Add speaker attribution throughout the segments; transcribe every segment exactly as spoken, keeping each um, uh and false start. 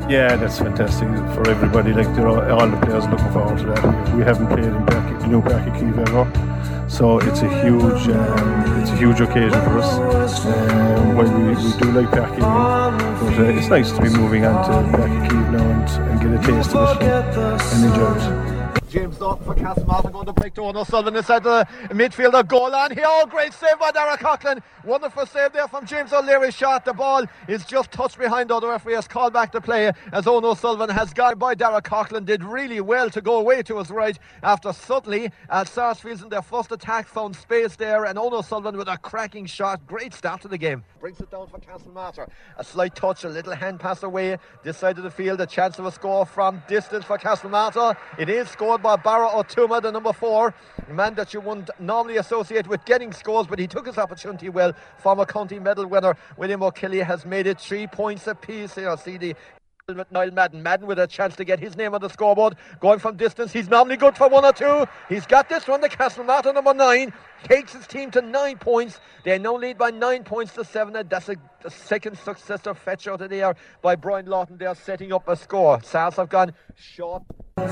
Speaker 1: Yeah, that's fantastic for everybody. Like all, all the players looking forward to that. We haven't played in Berky, New Berky ever, so it's a huge, um, it's a huge occasion for us. Um, while we, we do like Berky, but uh, it's nice to be moving on to Berky now and, and get a taste of it and, and enjoy it.
Speaker 2: James Norton for Castlemartin going to break to Ono Sullivan inside the midfielder. Goal on here. Oh, great save by Dara Coughlin. Wonderful save there from James O'Leary. Shot. The ball is just touched behind, though the referee has called back the play as Ono Sullivan has got by Dara Coughlin. Did really well to go away to his right after suddenly uh, Sarsfields in their first attack found space there, and Ono Sullivan with a cracking shot. Great start to the game. Brings it down for Castlemartin. A slight touch, a little hand pass away this side of the field. A chance of a score from distance for Castlemartin. It is scored by Barra O'Tuma, the number four, a man that you wouldn't normally associate with getting scores, but he took his opportunity well. Former county medal winner William O'Kelly has made it three points apiece. Here, see the with Niall Madden. Madden with a chance to get his name on the scoreboard. Going from distance, he's normally good for one or two. He's got this one. The Castlemartin number nine takes his team to nine points. They now lead by nine points to seven, and that's a, a second successive fetch out of the air by Brian Lawton. They are setting up a score. Sals have gone short.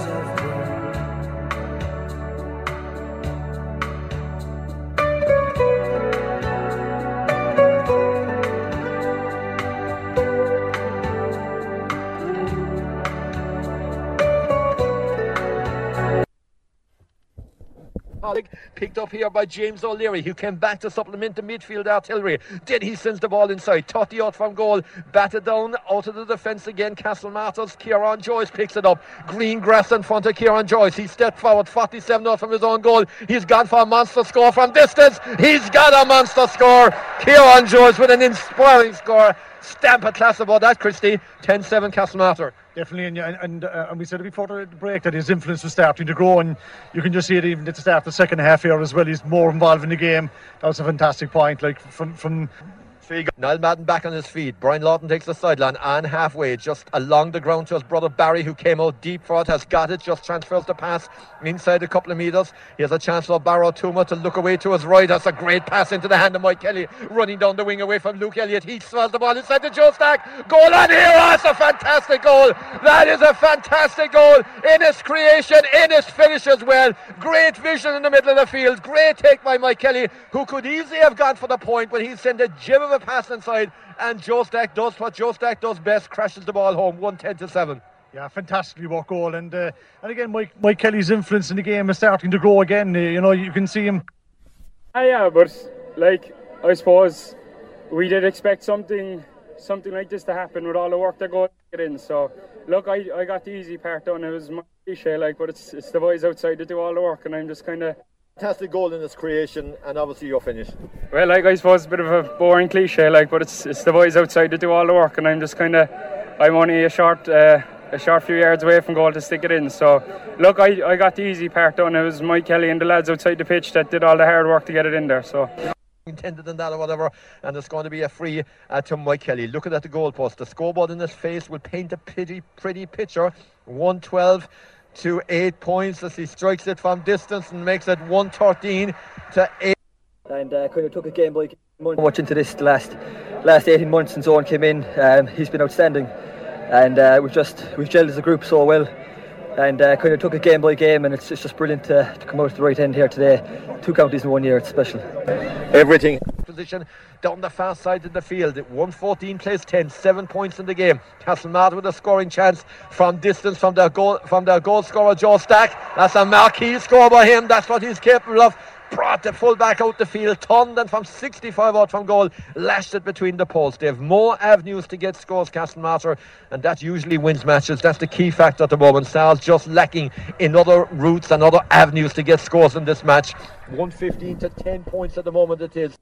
Speaker 2: Picked up here by James O'Leary, who came back to supplement the midfield artillery. Then he sends the ball inside. thirty out from goal. Batted down out of the defence again. Castlemartin's Kieran Joyce picks it up. Green grass in front of Kieran Joyce. He stepped forward forty-seven out from his own goal. He's gone for a monster score from distance. He's got a monster score. Kieran Joyce with an inspiring score. Stamp a class about that, Christy. ten seven Castlemartin.
Speaker 3: Definitely, and and, uh, and we said it before the break that his influence was starting to grow, and you can just see it even at the start of the second half here as well. He's more involved in the game. That was a fantastic point, like from from.
Speaker 2: Niall Madden back on his feet. Brian Lawton takes the sideline and halfway, just along the ground to his brother Barry, who came out deep for it, has got it, just transfers the pass inside a couple of metres. He has a chance for Barrow Tuma to look away to his right. That's a great pass into the hand of Mike Kelly, running down the wing away from Luke Elliott. He swells the ball inside to Joe Stack. Goal on here. That's a fantastic goal. That is a fantastic goal. In his creation, in his finish as well. Great vision in the middle of the field. Great take by Mike Kelly, who could easily have gone for the point, but he sent a gem of a pass inside, and Joe Stack does what Joe Stack does best, crashes the ball home. One ten to seven.
Speaker 3: Yeah, fantastically worked goal, and uh, and again Mike Mike Kelly's influence in the game is starting to grow again. Uh, you know, you can see him.
Speaker 4: Ah, yeah, but like I suppose we did expect something something like this to happen with all the work that goes in. So look, I, I got the easy part done. It was my cliche, like, but it's it's the boys outside that do all the work, and I'm just kind of.
Speaker 2: Fantastic goal in this creation, and obviously you're finished.
Speaker 4: Well, like, I suppose it's a bit of a boring cliche, like, but it's it's the boys outside that do all the work, and I'm just kind of, I'm only a short uh, a short few yards away from goal to stick it in. So look, I, I got the easy part done. It was Mike Kelly and the lads outside the pitch that did all the hard work to get it in there. So
Speaker 2: intended in that or whatever, and it's going to be a free uh, to Mike Kelly. Looking at the goalpost, the scoreboard in his face will paint a pretty pretty picture. one twelve to eight points as he strikes it from distance and makes it one thirteen to eight.
Speaker 5: And uh, kind of took a game by game much into this the last last eighteen months since Owen came in. Um, he's been outstanding, and uh, we've just we've gelled as a group so well, and uh, kind of took it game by game, and it's, it's just brilliant to, to come out to the right end here today. Two counties in one year, it's special.
Speaker 2: Everything position down the far side of the field. one fourteen plays ten, seven points in the game. Castlemartin with a scoring chance from distance from their goal from their goal scorer Joe Stack. That's a marquee score by him. That's what he's capable of. Brought the full back out the field, turned and from sixty-five out from goal, lashed it between the posts. They have more avenues to get scores, Castlemartin, and that usually wins matches. That's the key factor at the moment. Sal's just lacking in other routes and other avenues to get scores in this match. one fifteen to ten points at the moment it is.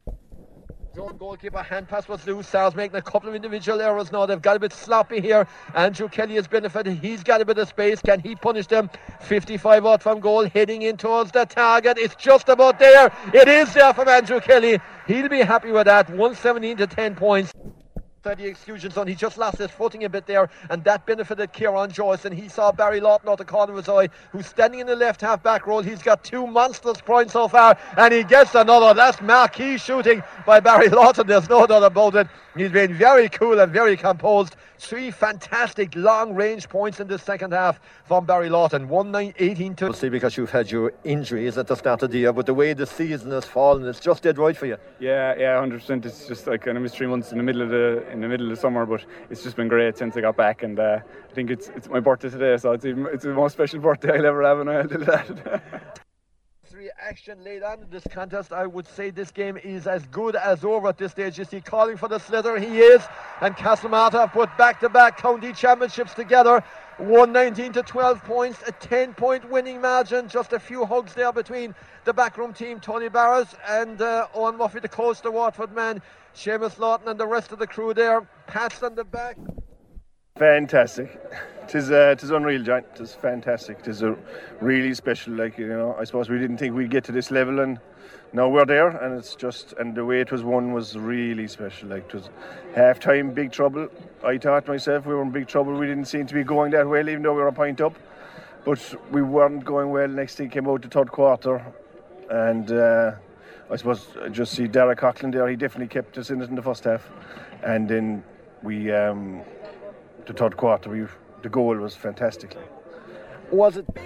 Speaker 2: Own goalkeeper hand pass was loose. Sal's making a couple of individual errors now. They've got a bit sloppy here. Andrew Kelly has benefited. He's got a bit of space. Can he punish them? fifty-five out from goal, heading in towards the target. It's just about there. It is there from Andrew Kelly. He'll be happy with that. one seventeen to ten points. the exclusion zone. He just lost his footing a bit there, and that benefited Kieran Joyce. And he saw Barry Lawton out the corner of his eye, who's standing in the left half back row. He's got two monstrous points so far, and he gets another. That's marquee shooting by Barry Lawton. There's no doubt about it. He's been very cool and very composed. Three fantastic long-range points in the second half from Barry Lawton. one nine eighteen to...
Speaker 6: See, because you've had your injuries at the start of the year, but the way the season has fallen, it's just dead right for you.
Speaker 7: Yeah, yeah, one hundred percent. It's just like I missed three months in the middle of the in the middle of the summer, but it's just been great since I got back. And uh, I think it's it's my birthday today, so it's even, it's the most special birthday I'll ever have, and I'll do that.
Speaker 2: Action laid on in this contest. I would say this game is as good as over at this stage. You see, calling for the slither, he is, and Castlemartyr have put back-to-back county championships together. one nineteen to twelve points, a ten point winning margin. Just a few hugs there between the backroom team, Tony Barras and uh, Owen Murphy, the coach, the Waterford man, Seamus Lawton and the rest of the crew there. Pats on the back.
Speaker 1: Fantastic. It is, uh, it is unreal, John. It is fantastic. It is a really special, like, you know, I suppose we didn't think we'd get to this level, and now we're there, and it's just, and the way it was won was really special. Like, it was half time, big trouble. I thought myself we were in big trouble. We didn't seem to be going that well, even though we were a point up, but we weren't going well. Next thing came out the third quarter, and uh, I suppose I just see Derek Coughlin there. He definitely kept us in it in the first half, and then we um, the third quarter, we the goal was fantastic.
Speaker 2: Was it?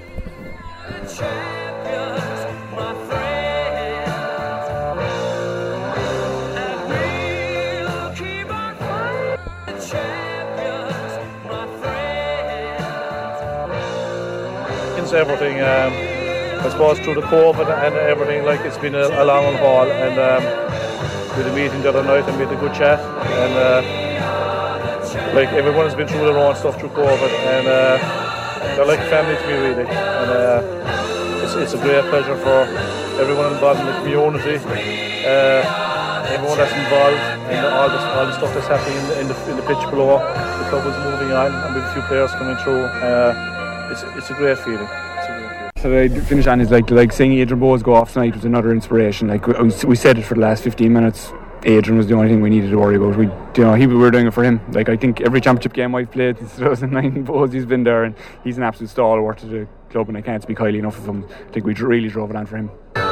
Speaker 3: It's everything. Um, I suppose through the COVID and everything, like it's been a, a long haul. And um, we had a meeting the other night and we had a good chat. And uh, like everyone has been through their own stuff through COVID, and uh, they're like family to me, really. And uh, it's, it's a great pleasure for everyone involved in the community, uh, everyone that's involved, and all the all the stuff that's happening in the in the, in the pitch below. The club is moving on, and with a few players coming through. Uh, it's it's a great feeling. It's a great feeling.
Speaker 7: So I finish on is like like seeing Adrian Bowes go off tonight was another inspiration. Like we, we said it for the last fifteen minutes. Adrian was the only thing we needed to worry about. We, you know, he, we were doing it for him. Like I think every championship game I've played since two thousand nine, Bowes, he's been there, and he's an absolute stalwart to the club, and I can't speak highly enough of him. I think we really drove it on for him.